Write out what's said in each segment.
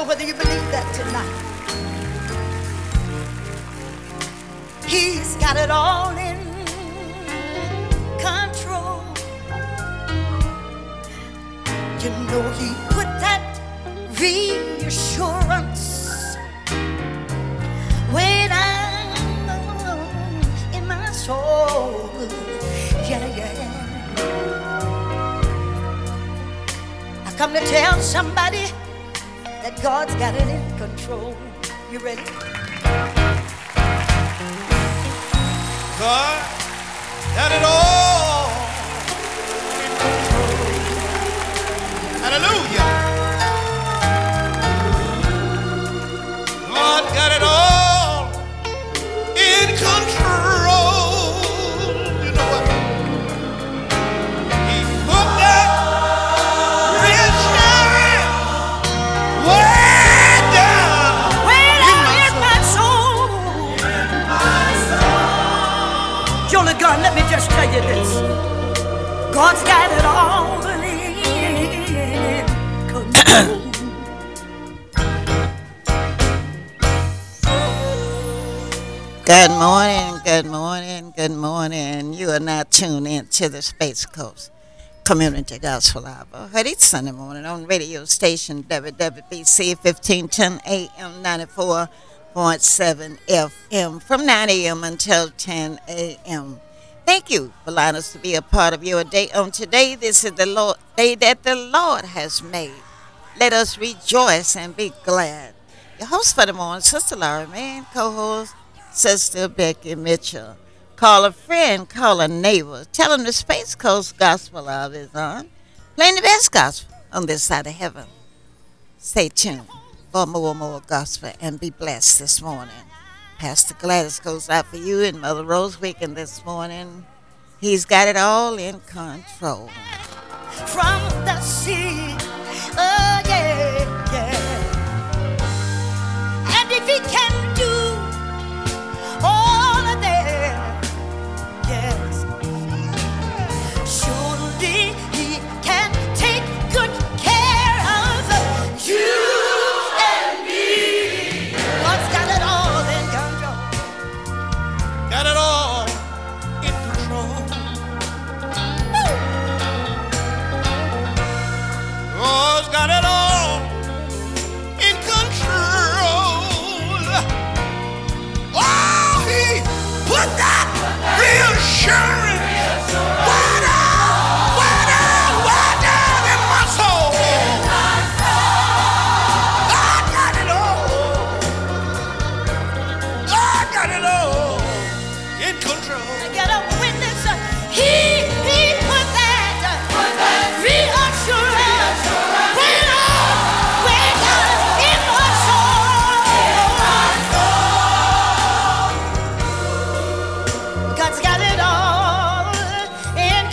whether you believe that tonight. He's got it all in control. You know he put that reassurance way down in my soul. Yeah, yeah. I come to tell somebody that God's got it in control. You ready? God got it all in control. Hallelujah. God got it all in control. You know what? He put that reassurance way down in my soul. Jolie Gunn, let me just tell you this. God's got it all in control. Good morning, good morning, good morning. You are now tuned in to the Space Coast Community Gospel Hour. Heard each Sunday morning on radio station WWBC 1510 AM 94.7 FM from 9 a.m. until 10 a.m. Thank you for allowing us to be a part of your day on today. This is the Lord, day that the Lord has made. Let us rejoice and be glad. Your host for the morning, Sister Laura Mann, co-host Sister Becky Mitchell. Call a friend, call a neighbor. Tell them the Space Coast Gospel Hour is on. Playing the best gospel on this side of heaven. Stay tuned for more gospel and be blessed this morning. Pastor Gladys goes out for you and Mother Rose Weekend this morning. He's got it all in control. From the sea, oh yeah, yeah. And if he can do all of that, yes, surely he can take good care of you and me. God's got it all in control. Got it all in control. God's got it all in control. Oh, he put that reassurance way down in my soul. God got it all. God got it all in control. I get a witness. He put that reassurance way down in my soul. God's got it all in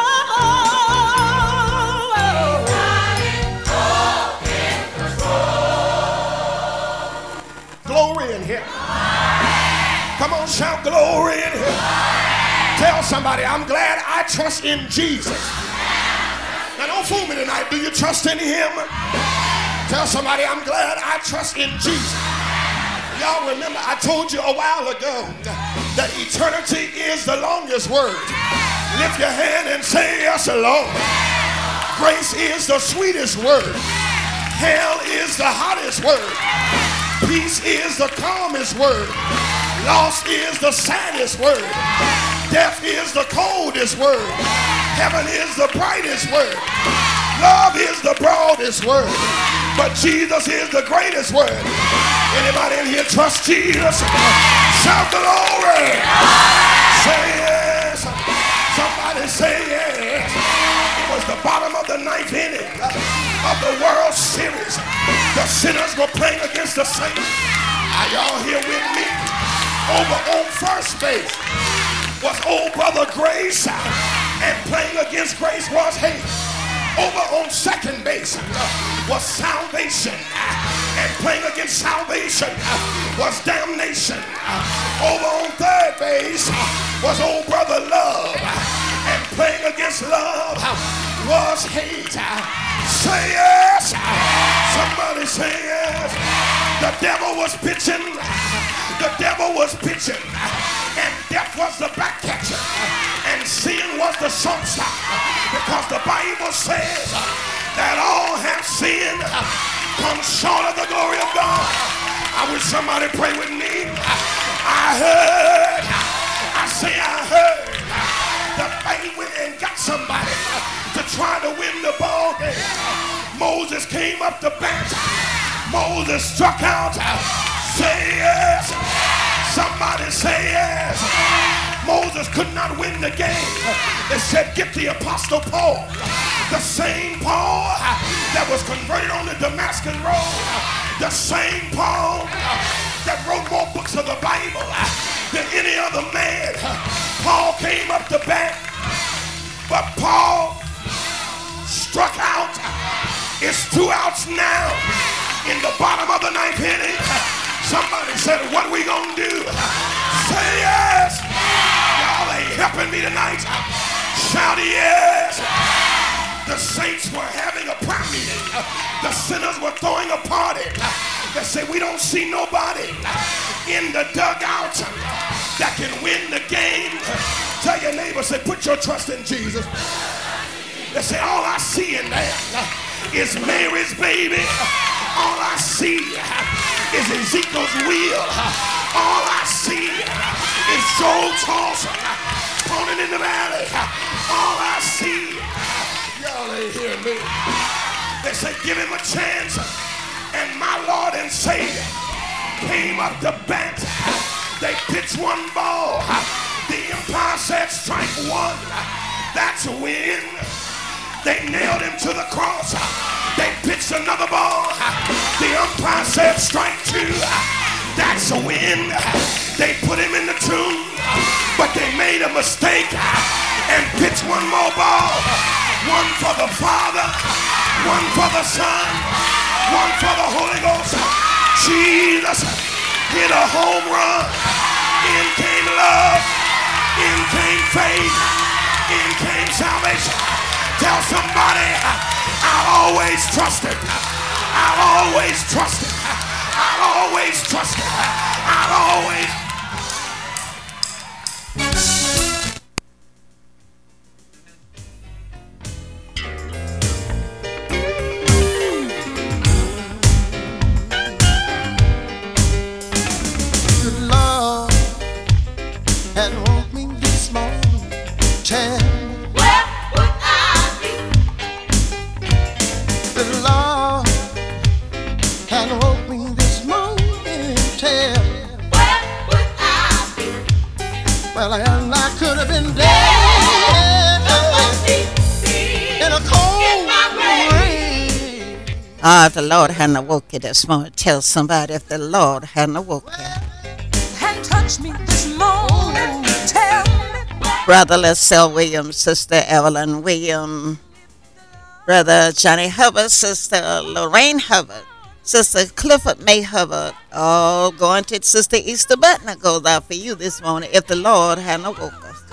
control. Glory in here. Come on, shout glory in here. Tell somebody, I'm glad I trust in Jesus. Now don't fool me tonight. Do you trust in him? Tell somebody, I'm glad I trust in Jesus. Y'all remember I told you a while ago that eternity is the longest word. Lift your hand and say yes, Lord. Grace is the sweetest word. Hell is the hottest word. Peace is the calmest word. Loss is the saddest word. Death is the coldest word. Heaven is the brightest word. Love is the broadest word. But Jesus is the greatest word. Anybody in here trust Jesus? Shout glory. Say yes. Somebody say yes. It was the bottom of the ninth inning of the World Series. The sinners were playing against the saints. Are y'all here with me? Over on first base was old brother Grace, and playing against Grace was hate. Over on second base was salvation, and playing against salvation was damnation. Over on third base was old brother Love, and playing against love was hate. Say yes. Somebody say yes. devil was pitching. The devil was pitching. And death was the back catcher. And sin was the songster. Because the Bible says that all have sinned, come short of the glory of God. I wish somebody pray with me. I heard the fight went and got somebody to try to win the ball game. Moses came up the bench. Moses struck out. Say yes. Somebody say yes. Moses could not win the game. They said, get the Apostle Paul. The same Paul that was converted on the Damascus road. The same Paul that wrote more books of the Bible than any other man. Paul came up the bat, but Paul struck out. It's 2 outs now in the bottom of the 9th inning. Somebody said, what we gonna do? Say yes. Y'all ain't helping me tonight. Shout yes. The saints were having a prayer meeting. The sinners were throwing a party. They said, we don't see nobody in the dugout that can win the game. Tell your neighbor, say, put your trust in Jesus. They say, all I see in there is Mary's baby. All I see is Ezekiel's wheel. All I see is Joel tossing, pounding in the valley. All I see, y'all ain't hearing me. They say, give him a chance. And my Lord and Savior came up to bat. They pitched one ball. The umpire said, strike one. That's a win. They nailed him to the cross. They pitched another ball. The umpire said, strike two. That's a win. They put him in the tomb, but they made a mistake and pitched one more ball. One for the Father, one for the Son, one for the Holy Ghost. Jesus hit a home run. In came love. In came faith. In came salvation. Tell somebody, I'll always trust it. I'll always trust it. I'll always trust it. I'll always. Good Lord had woke me this morning. Tell me Where would I be? the Lord had woke me this morning. Tell me, Where would I be? well, I could have been dead in a cold rain. If the Lord hadn't woke you this morning, tell somebody if the Lord hadn't woke you. And touch me this morning. Tell me. Brother LaSalle Williams, Sister Evelyn Williams, Brother Johnny Hubbard, Sister Lorraine Hubbard, Sister Clifford May Hubbard, all going to Sister Easter Butler goes out for you this morning if the Lord hadn't woke us.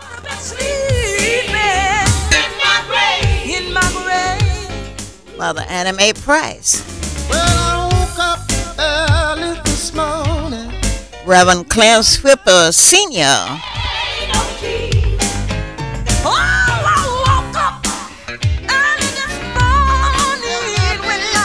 In my grave. Mother Anna Mae Price, Well, I woke up early this morning. Reverend Clarence Whipper Sr., Oh, I woke up early this morning when I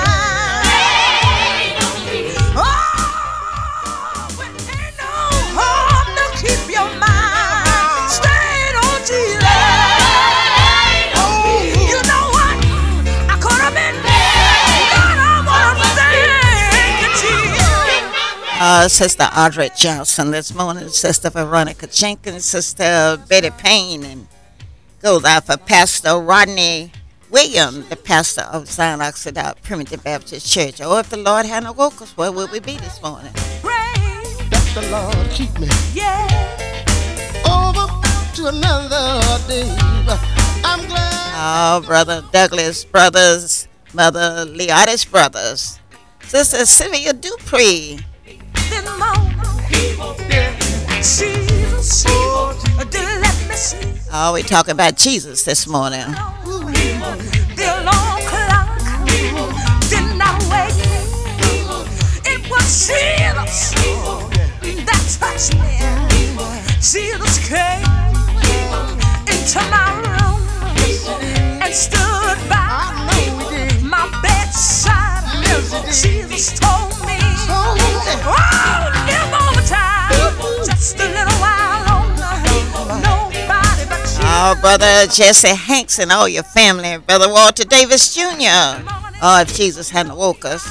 lied. Oh, when ain't no harm to keep your mind stayed on Jesus. Oh, you know what? I could have been dead, but I wanna thank you, Jesus. Sister Audrey Johnson this morning, Sister Veronica Jenkins, Sister Betty Payne, and goes out for Pastor Rodney Williams, the pastor of Zion Oxford Primitive Baptist Church. Oh, if the Lord hadn't woke us, where would we be this morning? Rain, Let the Lord keep me yeah. over to another day. I'm glad. Oh, Brother Douglas Brothers, Mother Leotis Brothers, Sister Sylvia Dupree, This morning, Jesus, didn't let me sleep. oh, we talking about Jesus this morning. The alarm clock did not wake me. It was Our brother Jesse Hanks and all your family, and brother Walter Davis Jr. Oh, if Jesus hadn't woke us.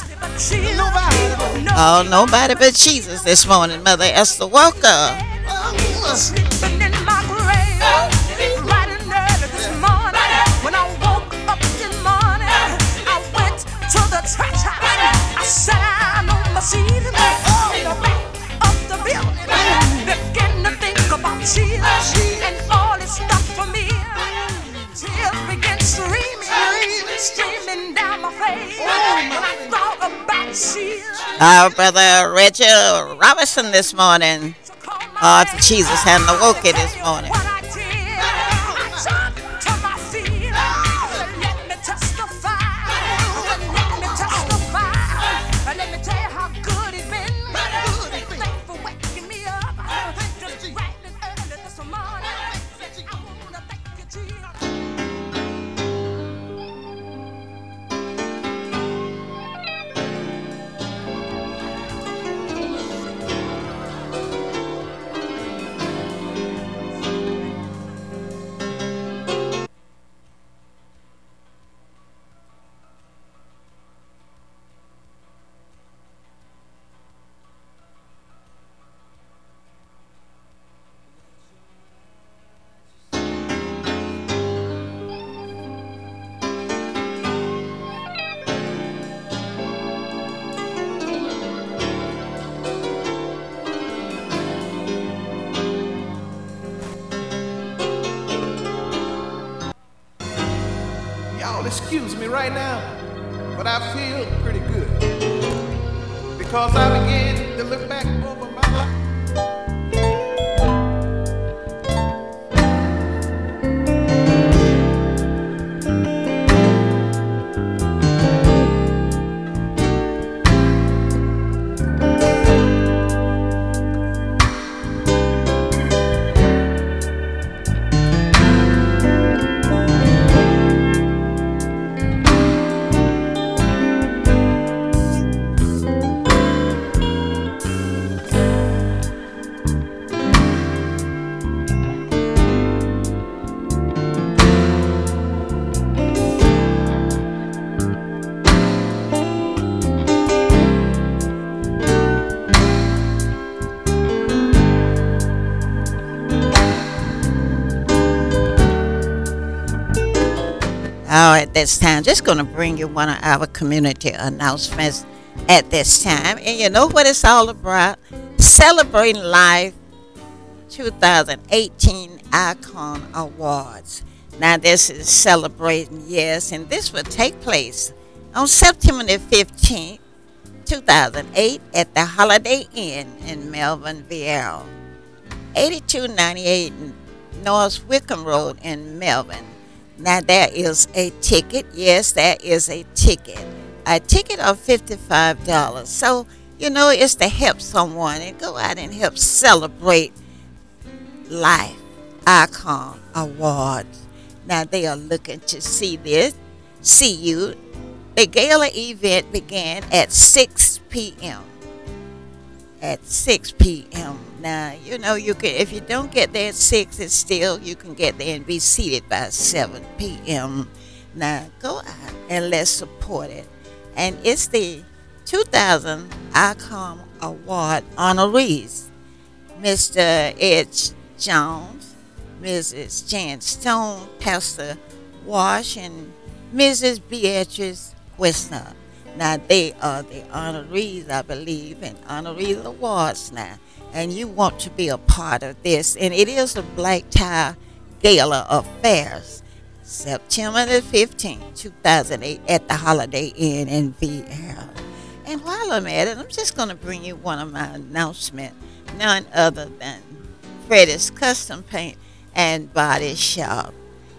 Oh, nobody but Jesus this morning, Mother Esther Walker. Sleeping in my grave, bright and early this morning. When I woke up this morning, I went to the church house. I sat down on my seat in the back of the building, began to think about Jesus and all His stuff for me. Tears began streaming down my face when I thought about Jesus. Our brother Reggie Robinson this morning. Oh, if Jesus hadn't awoke it this morning. What I did, I jumped to my feet. Let me testify. Let me testify. Let me tell you how good He's been. Thanks for waking me up. Just bright and early this morning. I wanna thank you, Jesus. Y'all excuse me right now, but I feel pretty good because I began to look back over my life. At this time, just going to bring you one of our community announcements at this time. And you know what it's all about? Celebrating Life 2018 Icon Awards. Now, this is celebrating, yes, and this will take place on September the 15th, 2008 at the Holiday Inn in Melbourne, VL. 8298 North Wickham Road in Melbourne. Now, there is a ticket. Yes, there is a ticket. A ticket of $55. So, you know, it's to help someone and go out and help celebrate Life Icon Awards. Now, they are looking to see you. The gala event began at 6 p.m. At 6 p.m. Now, you know, you can, if you don't get there at 6, it's still, you can get there and be seated by 7 p.m. Now, go out and let's support it. And it's the 2000 Icon Award honorees. Mr. Ed Jones, Mrs. Jan Stone, Pastor Wash, and Mrs. Beatrice Wisner. Now, they are the honorees, I believe, and honoree awards now. And you want to be a part of this. And it is a Black Tie Gala Affairs, September the 15th, 2008, at the Holiday Inn in VL. And while I'm at it, I'm just going to bring you one of my announcements, none other than Freddie's Custom Paint and Body Shop.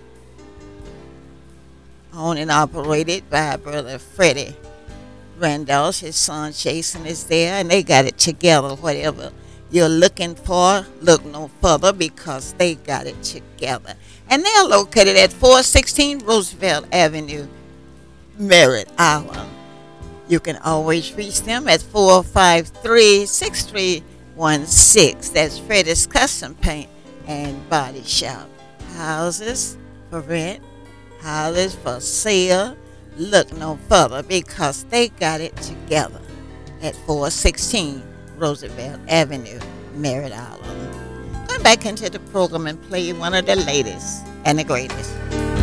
Owned and operated by Brother Freddie Randolph. His son Jason is there, and they got it together. Whatever you're looking for, look no further, because they got it together. And they're located at 416 Roosevelt Avenue, Merritt Island. You can always reach them at 453-6316. That's Freddie's Custom Paint and Body Shop. houses for rent, houses for sale. Look no further because they got it together at 416 Roosevelt Avenue, Merritt Island. Going back into the program and play one of the latest and the greatest.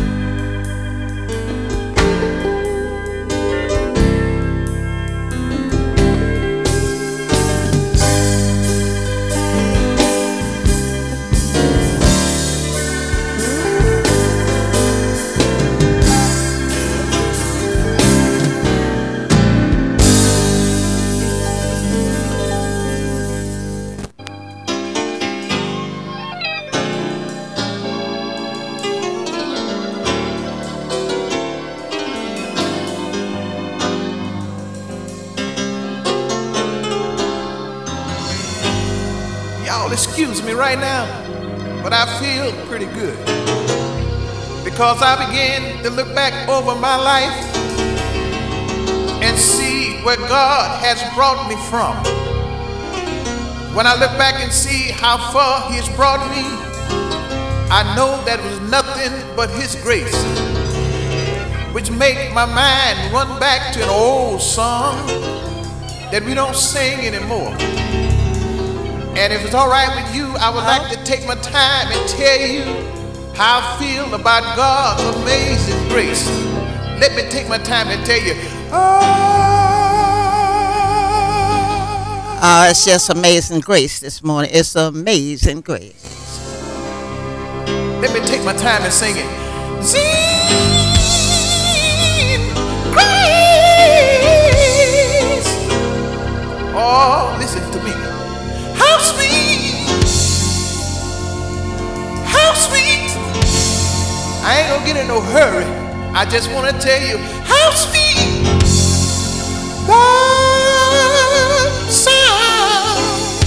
Y'all excuse me right now, but I feel pretty good because I began to look back over my life and see where God has brought me from. When I look back and see how far He has brought me, I know that it was nothing but His grace, which make my mind run back to an old song that we don't sing anymore. And if it's all right with you, I would like to take my time and tell you how I feel about God's amazing grace. Let me take my time and tell you. It's just amazing grace this morning. It's amazing grace. Let me take my time and sing it. Sing grace. Oh, listen to me. How sweet, how sweet. I ain't gonna get in no hurry. I just want to tell you how sweet the sound.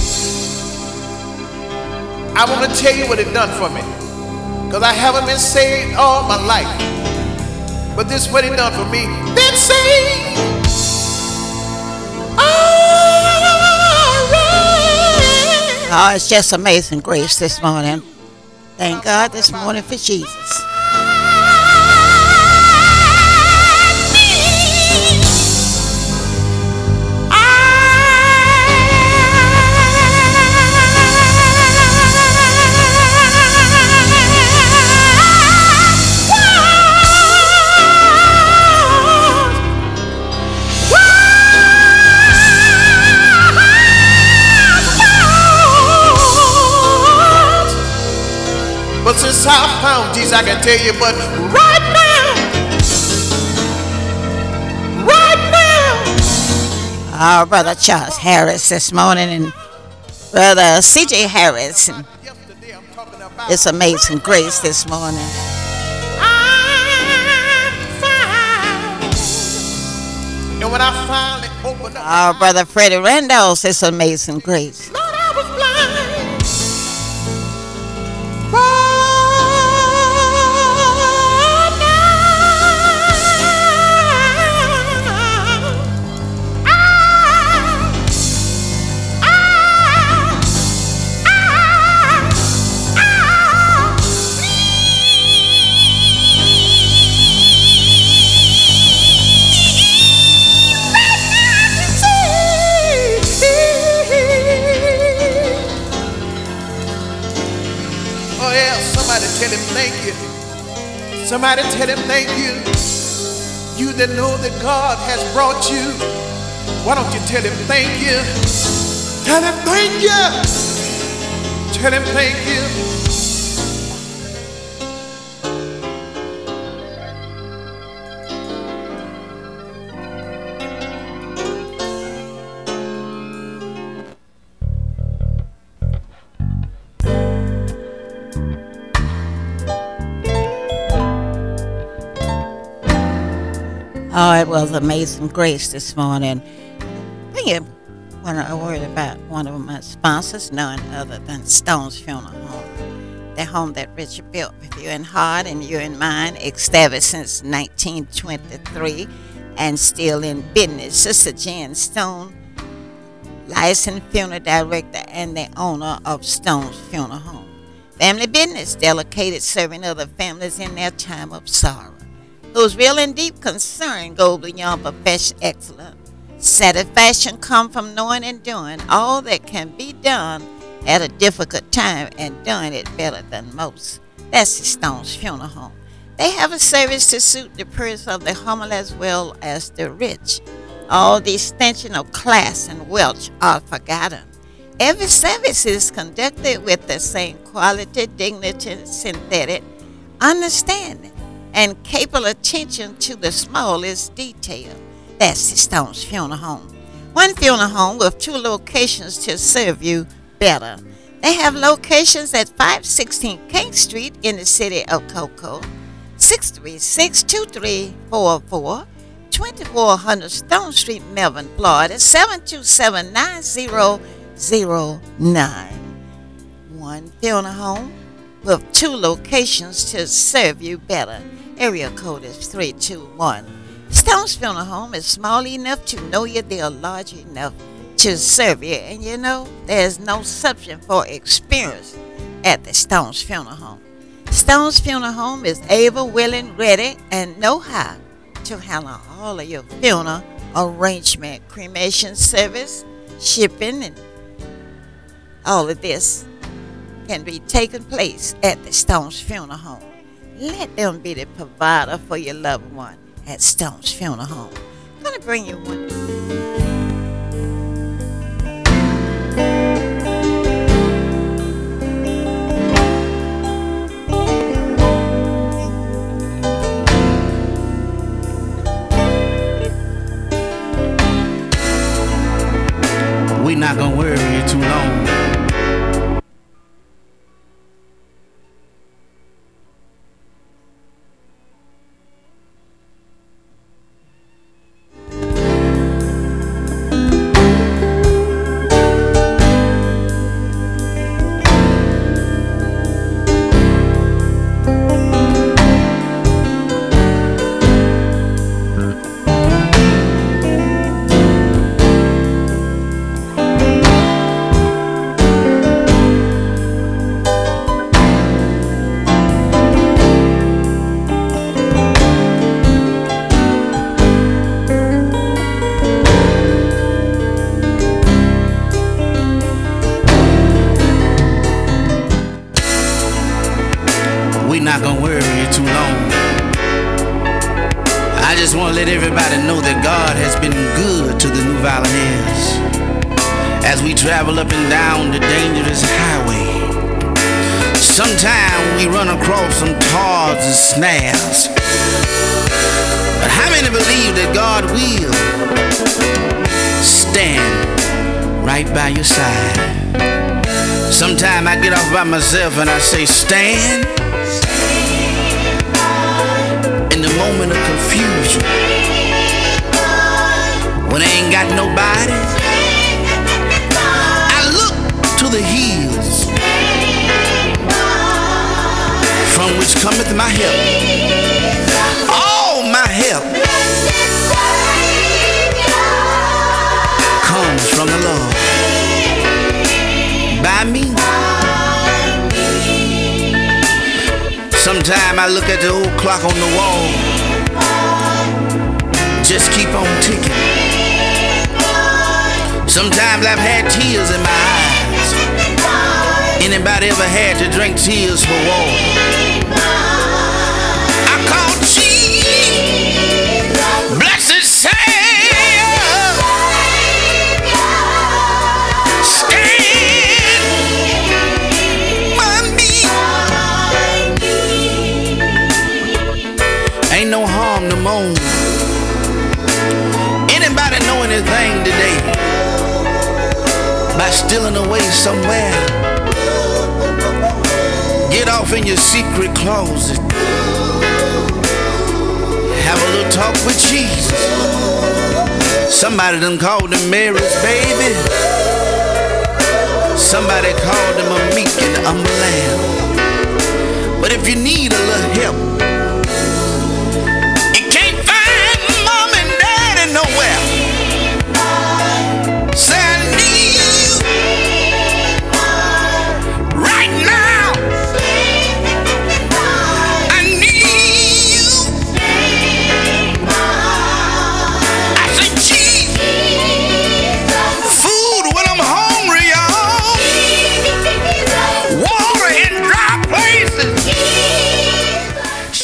I want to tell you what it done for me, because I haven't been saved all my life, but this is what it done for me. Been saved. Oh, it's just amazing grace this morning. Thank God this morning for Jesus. But since I found Jesus, I can tell you, but right now, Our brother Charles Harris this morning and brother C.J. Harris. And it's amazing grace this morning. And when I finally opened up, Our brother Freddie Randolph, it's amazing grace. Lord, I was blind. Tell him thank you. Somebody tell him thank you. You that know that God has brought you, why don't you tell him thank you? Tell him thank you. Tell him thank you. Oh, it was amazing grace this morning. I think I want to word about one of my sponsors, none other than Stone's Funeral Home. The home that Richard built with you in heart and you in mind, established since 1923 and still in business. Sister Jan Stone, licensed funeral director and the owner of Stone's Funeral Home. Family business dedicated serving other families in their time of sorrow. Whose real and deep concern go beyond professional excellence. Satisfaction comes from knowing and doing all that can be done at a difficult time and doing it better than most. That's the Stones Funeral Home. They have a service to suit the purse of the humble as well as the rich. All distinction of class and wealth are forgotten. Every service is conducted with the same quality, dignity, synthetic understanding, and capable attention to the smallest detail. That's the Stones Funeral Home. One funeral home with 2 locations to serve you better. They have locations at 516 King Street in the city of Cocoa, 636-2344, 2400 Stone Street, Melbourne, Florida, 727-9009. One funeral home with 2 locations to serve you better. Area code is 321. Stone's Funeral Home is small enough to know you. They are large enough to serve you. And you know, there's no substitute for experience at the Stone's Funeral Home. Stone's Funeral Home is able, willing, ready, and know how to handle all of your funeral arrangement, cremation service, shipping, and all of this can be taken place at the Stone's Funeral Home. Let them be the provider for your loved one at Stone's Funeral Home. I'm going to bring you one. We not gonna worry you too long. Not gonna worry you too long. I just want to let everybody know that God has been good to the New Volunteers as we travel up and down the dangerous highway. Sometimes we run across some tars and snares, but how many believe that God will stand right by your side? Sometimes I get off by myself and I say, stand. Moment of confusion when I ain't got nobody, I look to the hills from which cometh my help. All my help comes from the Lord. By me. Sometime I look at the old clock on the wall, just keep on ticking. Sometimes I've had tears in my eyes. Anybody ever had to drink tears for water? I call Jesus, blessed Savior, stand by me. Ain't no harm to moan. Anybody know anything today by stealing away somewhere? Get off in your secret closet, have a little talk with Jesus. Somebody done called them Mary's baby. Somebody called them a meek and humble lamb. But if you need a little help, nowhere. Say I need you right now.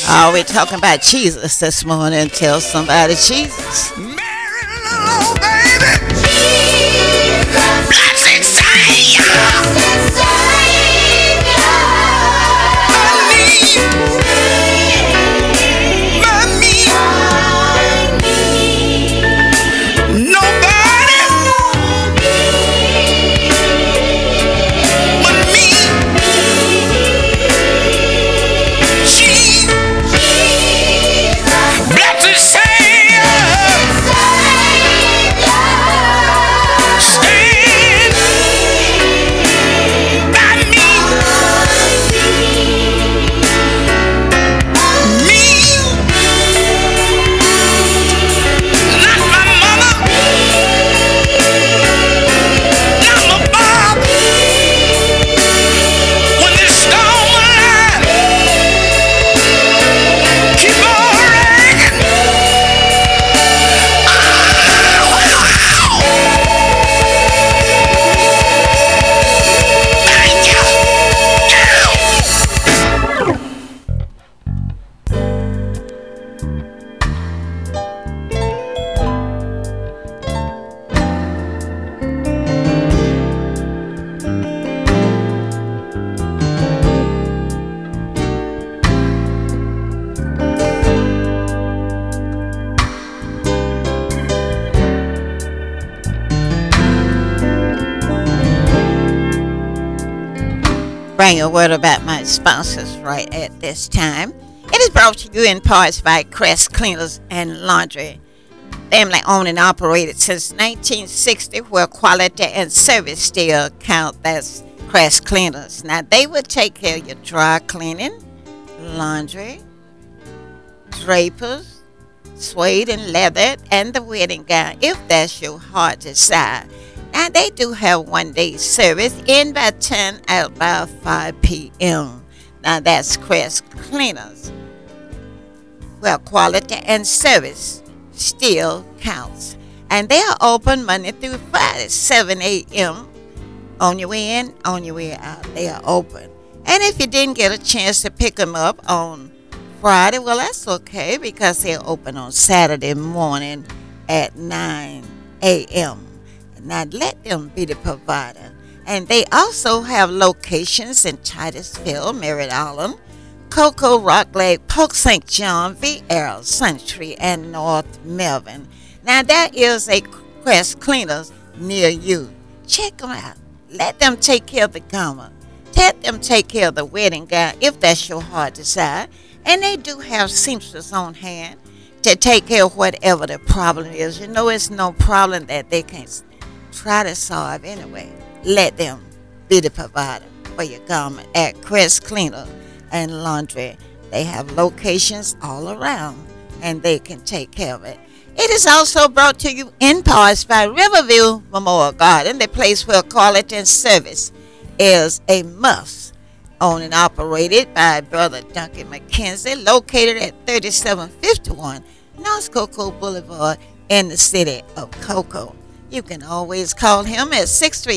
Oh, we're talking about Jesus this morning. Tell somebody Jesus. Mary Lou, baby. Blessed Bring a word about my sponsors right at this time. It is brought to you in parts by Crest Cleaners and Laundry. Family owned and operated since 1960, where quality and service still count. That's Crest Cleaners. Now, they will take care of your dry cleaning, laundry, drapers, suede and leather, and the wedding gown, if that's your heart desire. Now, they do have one-day service, in by 10, out by 5 p.m. Now, that's Crest Cleaners. Well, quality and service still counts. And they are open Monday through Friday, 7 a.m. On your way in, on your way out, they are open. And if you didn't get a chance to pick them up on Friday, well, that's okay, because they're open on Saturday morning at 9 a.m. Now, let them be the provider. And they also have locations in Titusville, Merritt Island, Cocoa, Rock Lake, Polk St. John, VR, Suntree, and North Melvin. Now, there is a Crest Cleaners near you. Check them out. Let them take care of the garment. Let them take care of the wedding gown, if that's your heart desire. And they do have seamstress on hand to take care of whatever the problem is. You know, it's no problem that they can't try to solve anyway. Let them be the provider for your garment at Crest Cleaner and Laundry. They have locations all around, and they can take care of it. It is also brought to you in parts by Riverview Memorial Garden, the place where quality and service is a must. Owned and operated by Brother Duncan McKenzie, located at 3751 North Cocoa Boulevard in the city of Cocoa. You can always call him at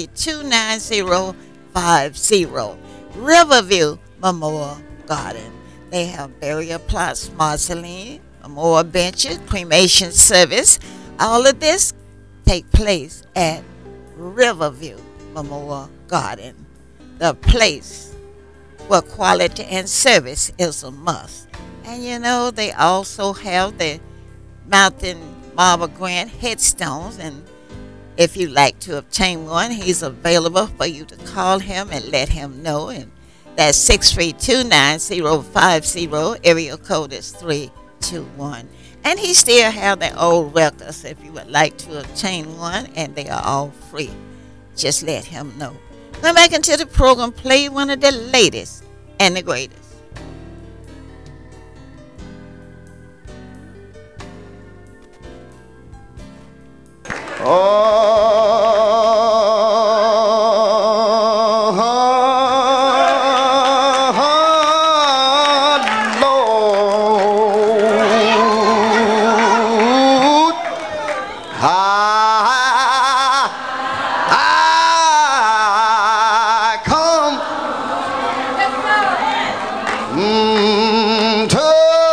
632-9050. Riverview Memorial Garden. They have burial plots, mausoleum, memorial benches, cremation service. All of this take place at Riverview Memorial Garden, the place where quality and service is a must. And you know, they also have the Mountain Marble Grant headstones, and if you'd like to obtain one, he's available for you to call him and let him know. And that's 632-9050. Area code is 321. And he still have the old records if you would like to obtain one, and they are all free. Just let him know. Come back into the program, play one of the latest and the greatest. Lord, I come to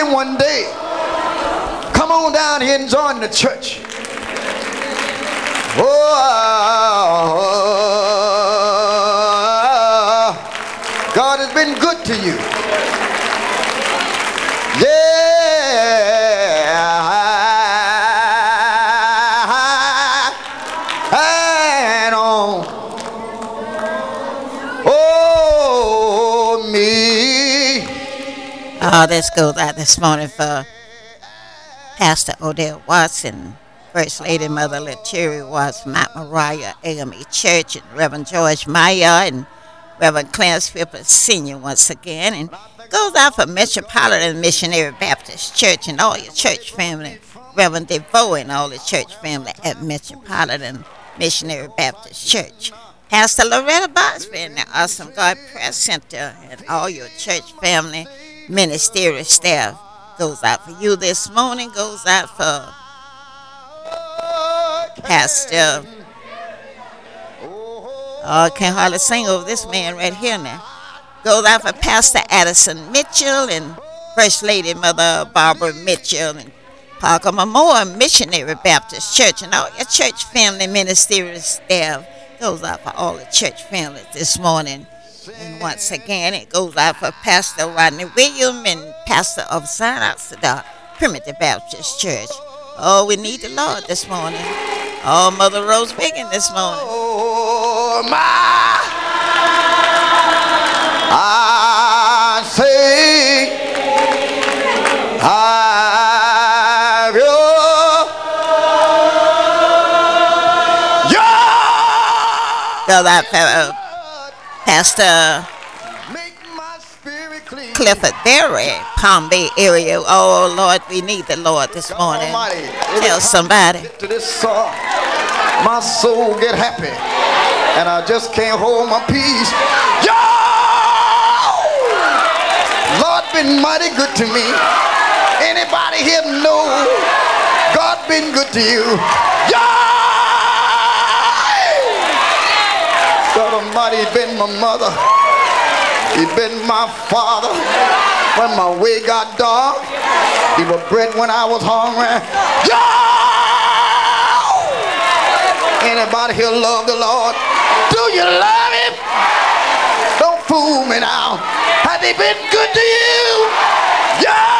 in one day, come on down here and join the church. Oh, God has been good to you. And on. Oh, me. Oh, this goes out this morning for Pastor Odell Watson, First Lady Mother Letchery Watson, Mount Moriah AME Church, and Reverend George Meyer and Reverend Clarence Phillips Sr. once again. And goes out for Metropolitan Missionary Baptist Church and all your church family. Reverend DeVoe and all the church family at Metropolitan Missionary Baptist Church. Pastor Loretta Bosby and the Awesome God Prayer Center and all your church family, ministerial staff. Goes out for you this morning. Goes out for Pastor. Oh, I can't hardly sing over this man right here now. Goes out for Pastor Addison Mitchell and First Lady Mother Barbara Mitchell and Parker Memorial Missionary Baptist Church and all your church family ministerial staff. Goes out for all the church families this morning. And once again, it goes out for Pastor Rodney William and Pastor of Zion Oxidar, Primitive Baptist Church. Oh, we need the Lord this morning. Oh, Mother Rose Biggin this morning. Oh, my. I say, I will. Goes out for Pastor Clifford Berry, Palm Bay area. Oh, Lord, we need the Lord this morning. Tell somebody. To this song, my soul get happy, and I just can't hold my peace. Yo! Lord been mighty good to me. Anybody here know God been good to you? Yo! God Almighty been my mother. He been my father when my way got dark. He was bread when I was hungry. Yo! Anybody here love the Lord? Do you love him? Don't fool me now. Has he been good to you? Yeah!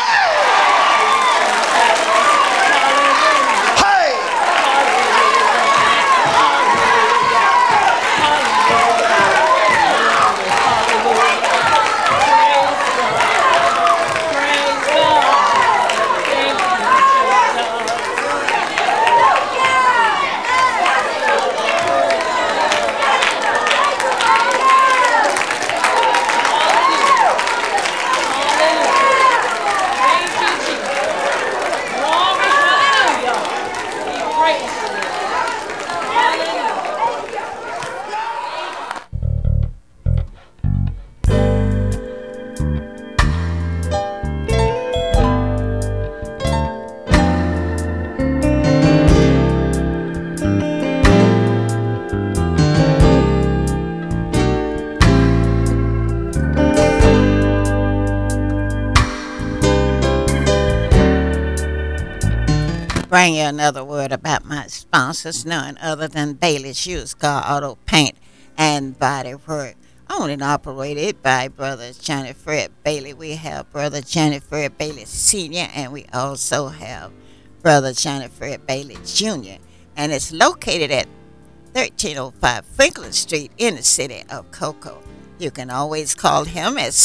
Bring you another word about my sponsors, none other than Bailey's Used Car Auto Paint and Body Work, owned and operated by Brother Johnny Fred Bailey. We have Brother Johnny Fred Bailey Sr. and we also have Brother Johnny Fred Bailey Jr. And it's located at 1305 Franklin Street in the city of Cocoa. You can always call him at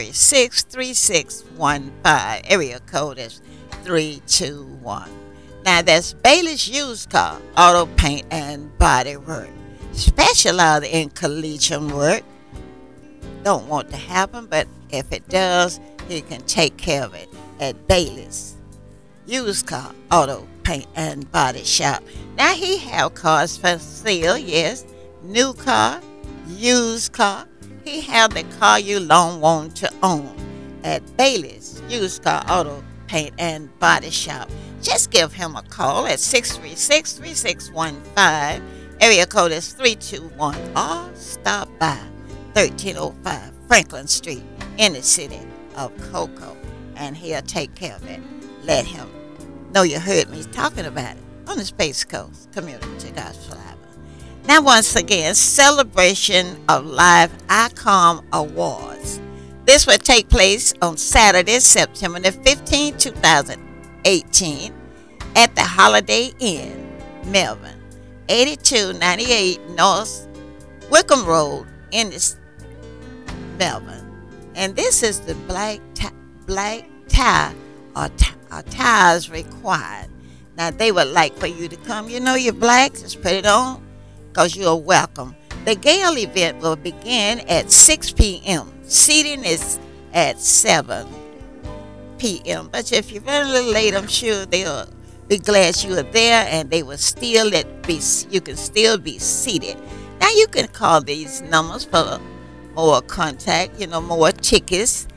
636-3615. Area code is 321. Now that's Bailey's Used Car Auto Paint and Body Work. Specialized in collision work. Don't want to happen, but if it does, he can take care of it at Bailey's Used Car Auto Paint and Body Shop. Now he have cars for sale, yes. New car, used car. He have the car you long want to own at Bailey's Used Car Auto Paint and Body Shop. Just give him a call at 636-3615. Area code is 321. Or stop by 1305 Franklin Street in the city of Cocoa. and he'll take care of it. Let him know you heard me talking about it on the Space Coast Community Gospel Album. Now, once again, celebration of Live ICOM Awards. This will take place on Saturday, September the 15th, 2018, at the Holiday Inn, Melbourne, 8298 North Wickham Road in Melbourne. And this is the black tie or ties required. Now, they would like for you to come. You know you're black, just put it on, because you're welcome. The gala event will begin at 6 p.m. Seating is at 7 p.m. But if you run a little late, I'm sure they'll be glad you are there, and they will still you can still be seated. Now, you can call these numbers for more contact, more tickets.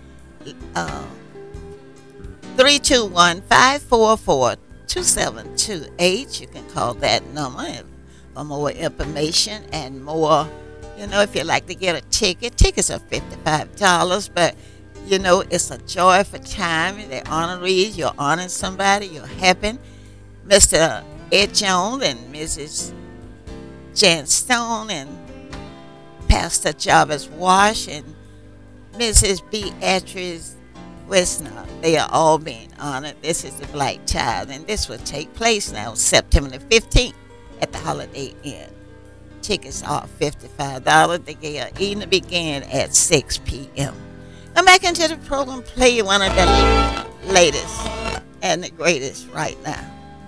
321-544-2728. You can call that number for more information and more. If you'd like to get a ticket, tickets are $55, but it's a joyful time. They're honorees. You're honoring somebody. You're helping Mr. Ed Jones and Mrs. Jan Stone and Pastor Jarvis Wash and Mrs. Beatrice Wisner. They are all being honored. This is the Black Child, and this will take place now September the 15th at the Holiday Inn. Tickets are $55. The gala evening began at 6 p.m. Come back into the program, play one of the latest and the greatest right now.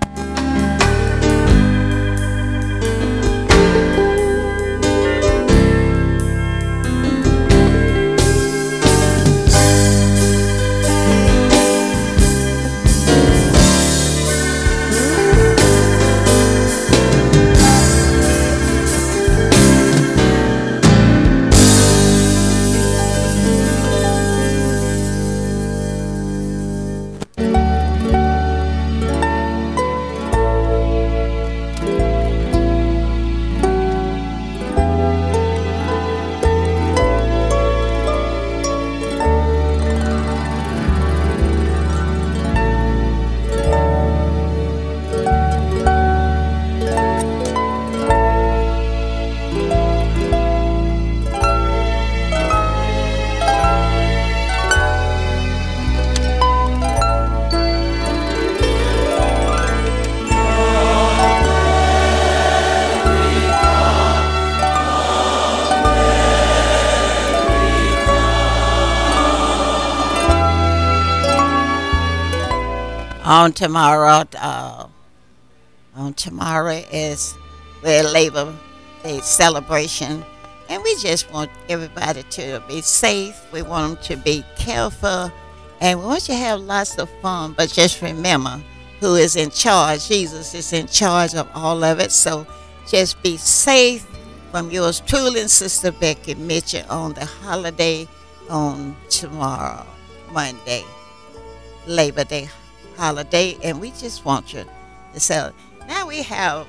On tomorrow is the Labor Day celebration, and we just want everybody to be safe. We want them to be careful, and we want you to have lots of fun. But just remember who is in charge. Jesus is in charge of all of it. So just be safe. From yours truly, Sister Becky Mitchell, on the holiday on tomorrow, Monday, Labor Day holiday, and we just want you to celebrate. Now we have,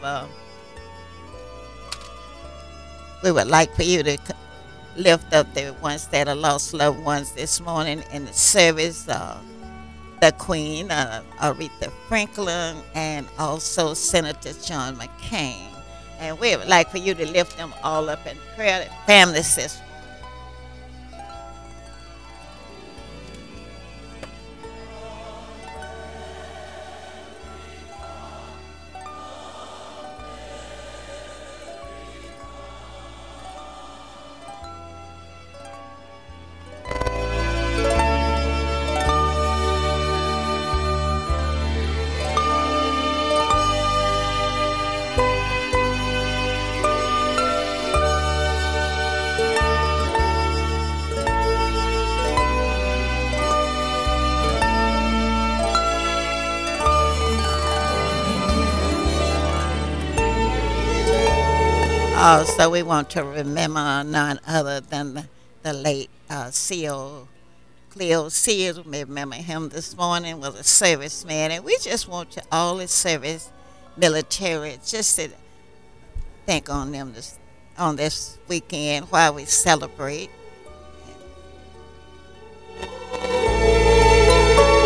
we would like for you to lift up the ones that are lost loved ones this morning in the service. The Queen, Aretha Franklin, and also Senator John McCain. And we would like for you to lift them all up in prayer. Family system. Also, we want to remember none other than the late C.O. Cleo Sears. We remember him this morning, was a serviceman, and we just want to all the service military just to think on them on this weekend while we celebrate.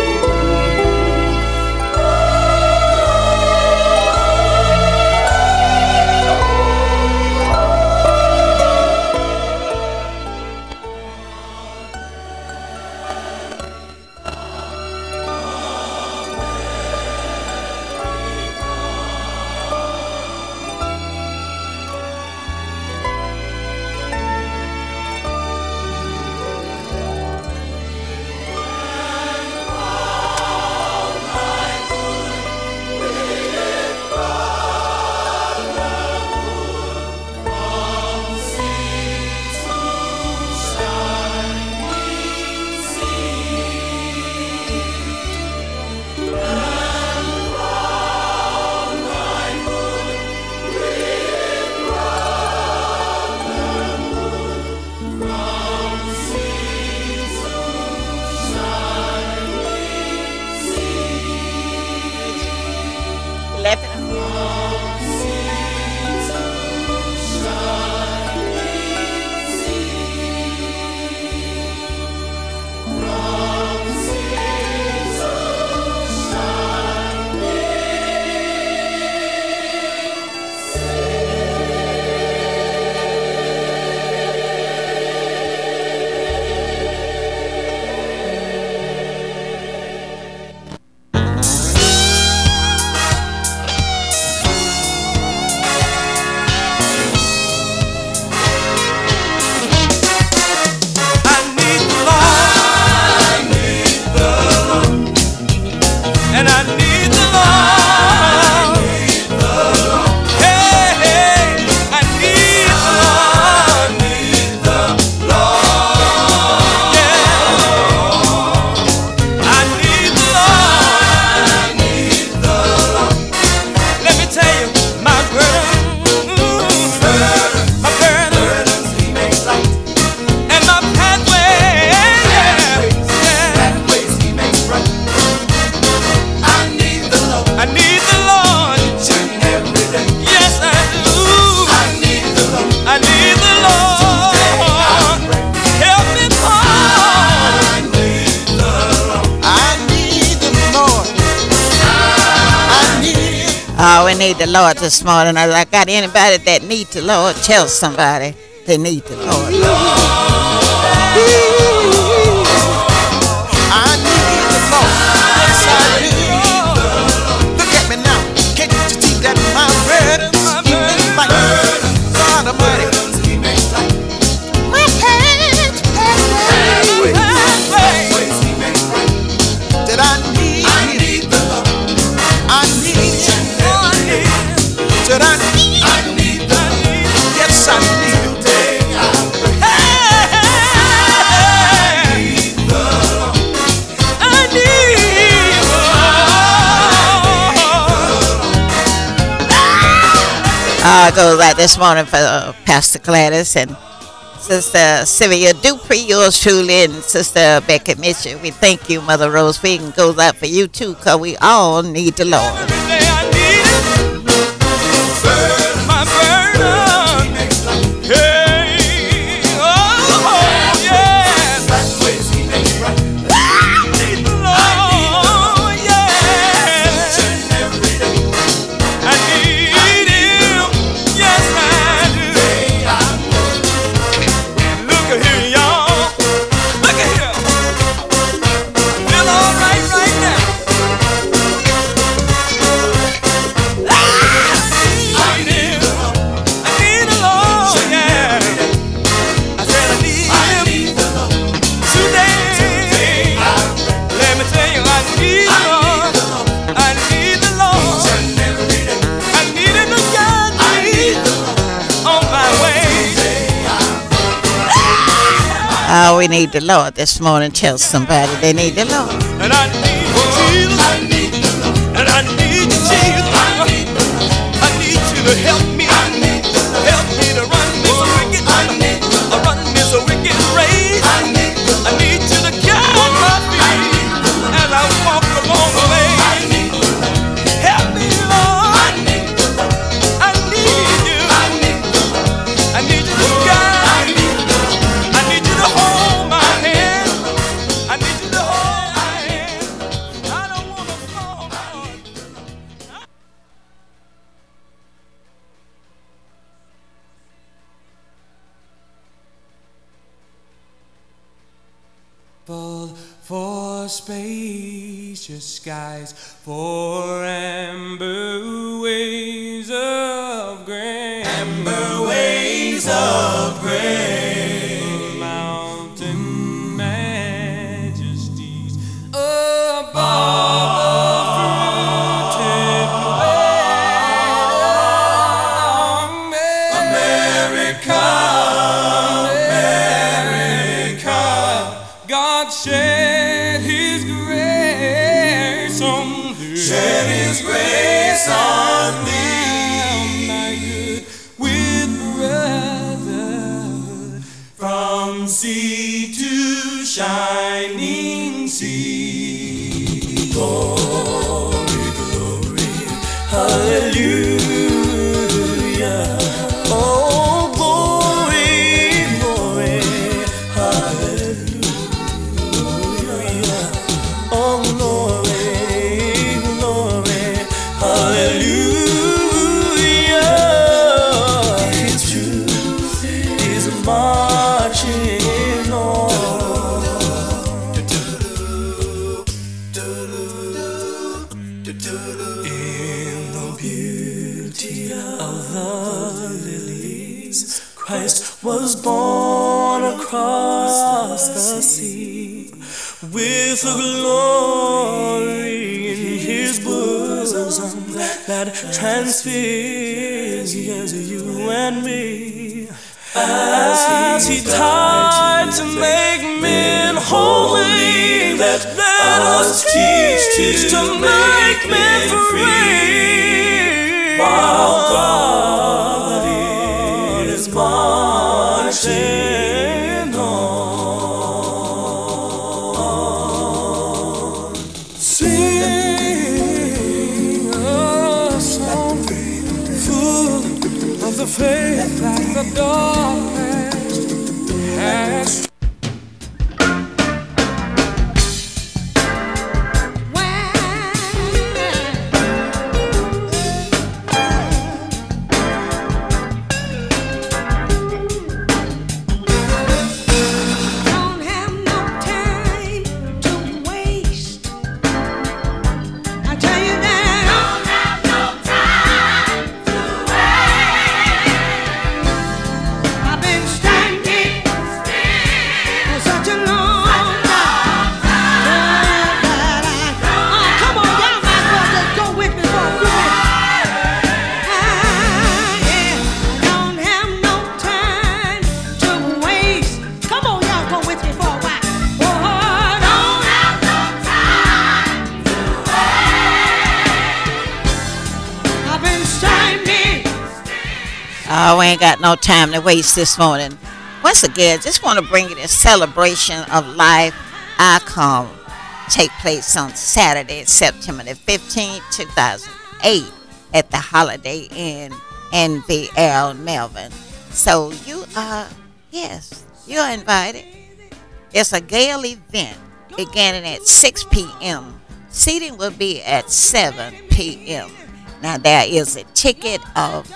Oh, we need the Lord this morning. I got anybody that need the Lord, tell somebody they need the Lord. I need the Lord. Yes, I do. Look at me now. Can't you see that my burdens keep me light? God Almighty. My pathways That I need the Lord. I need you. That I need the Lord. Yes, I need you. Goes out this morning for Pastor Gladys and Sister Sylvia Dupree, yours truly, and Sister Becky Mitchell. We thank you, Mother Rose Vegan. Goes out for you too, because we all need the Lord. We need the Lord this morning. Tell somebody they need the Lord. And I need you, Jesus. I need the Lord. And I need you, Jesus. I need you to help me. Help me to run this wicked. Run this wicked race. I need you to guide my feet as I walk along the way. Help me, Lord. I need you. I need you to guide me. I need you to hold my hand. I need you to hold my hand. I don't want to fall, Lord. For spacious skies, for amber waves of grace, mountain majesties above the fruited America, God shed His grace on thee. My good with brotherhood, from sea to shining sea. Glory, glory, hallelujah. Oh, glory, glory, hallelujah. Oh, glory, glory, hallelujah. His truth is marching on. In the beauty of the lilies, Christ was born across the sea, with a glory in His bosom that transfixes you and me. As He died to make men holy, let us teach to make men free. While God is marching on. Sing a song full of the faith that the dark has. Oh, we ain't got no time to waste this morning. Once again, just want to bring you the celebration of life icon take place on Saturday, September the 15th, 2008 at the Holiday Inn NVL Melbourne. So you're invited. It's a gala event beginning at 6 p.m. Seating will be at 7 p.m. Now there is a ticket of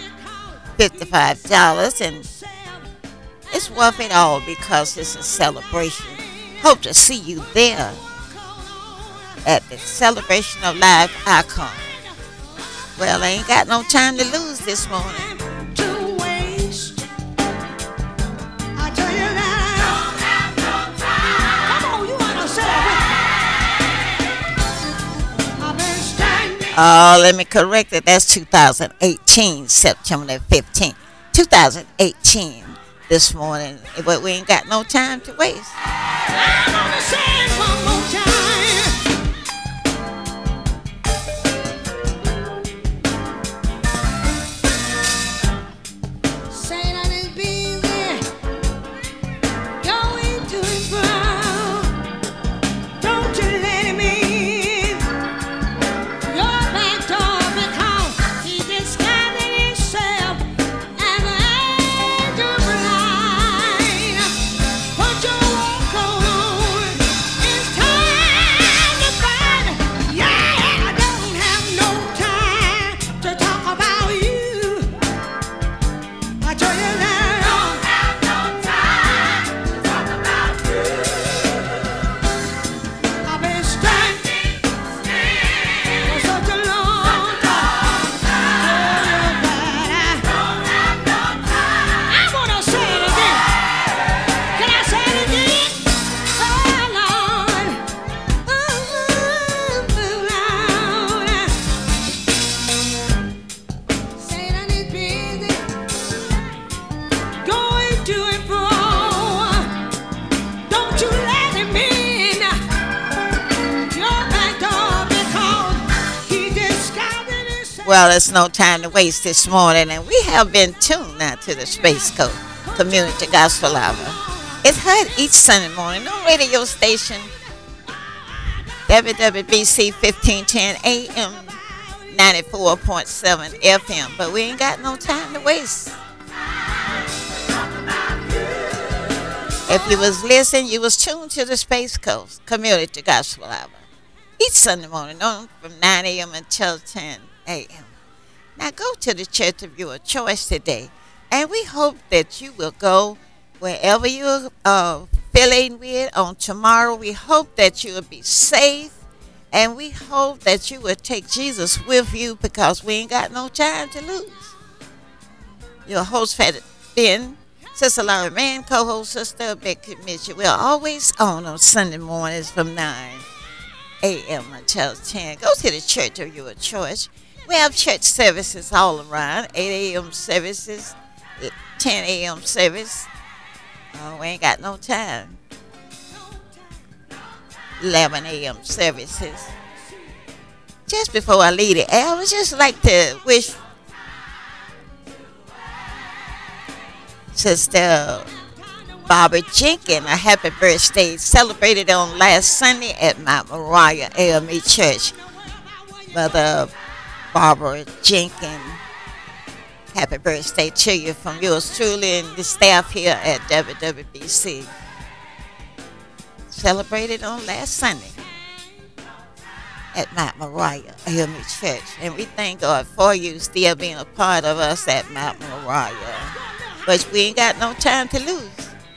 $55 and it's worth it all because it's a celebration. Hope to see you there at the celebration of life icon. Well, I ain't got no time to lose this morning. To waste. I tell you that. Don't have no time. Come on, you wanna celebrate? I've been standing. Oh, let me correct it. That's 2018, September the 15th. 2018 this morning. But we ain't got no time to waste. I'm gonna say it one more time. Satan is busy going to and fro. Don't you let him in your back door because he disguising himself as an angel of light. Put your walk on. It's time to fight. Yeah, I don't have no time to talk about you. I tell you that. Don't have no time to talk about you. I've been standing for such a long time. Don't have no time. I wanna say it again. Can I say it again? Oh Lord, Lord. Satan is busy going to and fro. Don't you let him in your back door because he disguising himself. Well, it's no time to waste this morning, and we have been tuned now to the Space Coast Community Gospel Hour. It's heard each Sunday morning on radio station WWBC 1510 AM, 94.7 FM. But we ain't got no time to waste. If you was listening, you was tuned to the Space Coast Community Gospel Hour each Sunday morning on from 9 a.m. until 10 a.m. Now go to the church of your choice today, and we hope that you will go wherever you're feeling with on tomorrow. We hope that you will be safe, and we hope that you will take Jesus with you because we ain't got no time to lose. Your host had been Sister Laura Mann, co-host Sister Becky Mitchell. We're always on Sunday mornings from 9 a.m. until 10. Go to the church of your choice. We have church services all around. 8 a.m. services, 10 a.m. service. We ain't got no time. 11 a.m. services. Just before I leave the air, I would just like to wish Sister Barbara Jenkins a happy birthday. Celebrated on last Sunday at Mount Moriah AME Church. Mother Barbara Jenkins, happy birthday to you from yours truly and the staff here at WWBC. Celebrated on last Sunday at Mount Moriah AME Church. And we thank God for you still being a part of us at Mount Moriah. But we ain't got no time to lose.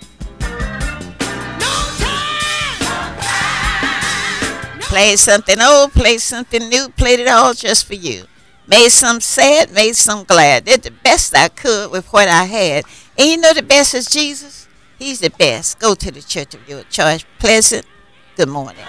Play something old, play something new, played it all just for you. Made some sad, made some glad. Did the best I could with what I had. And you know the best is Jesus? He's the best. Go to the church of your choice. Pleasant. Good morning.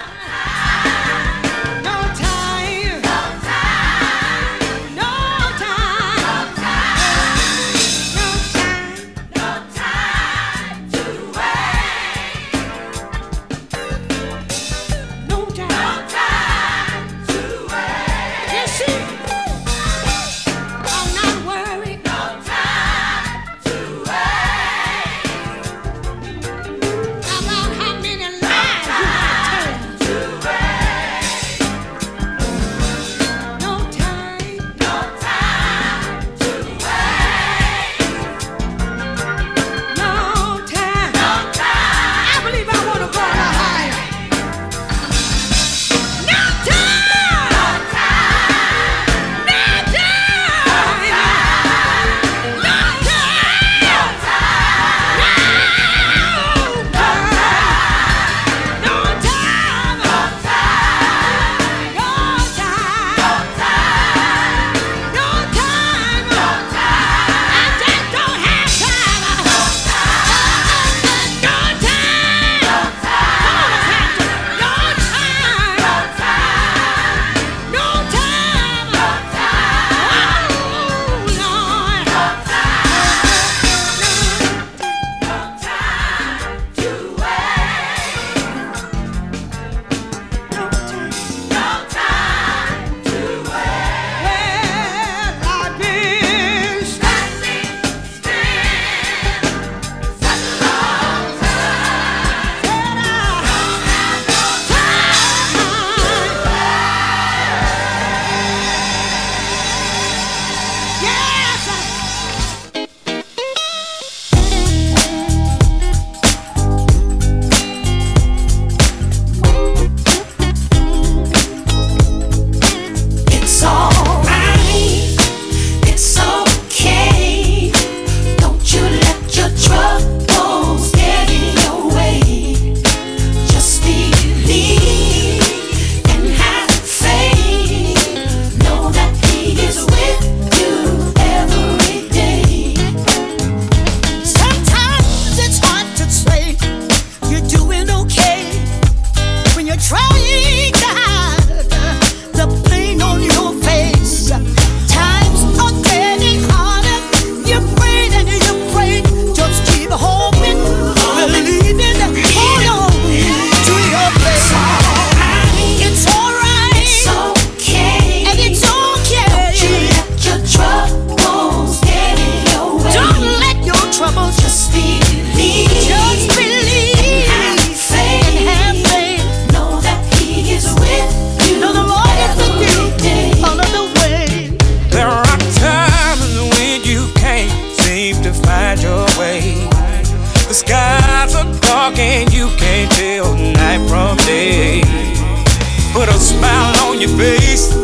believe to find your way. The skies are dark and you can't tell night from day. Put a smile on your face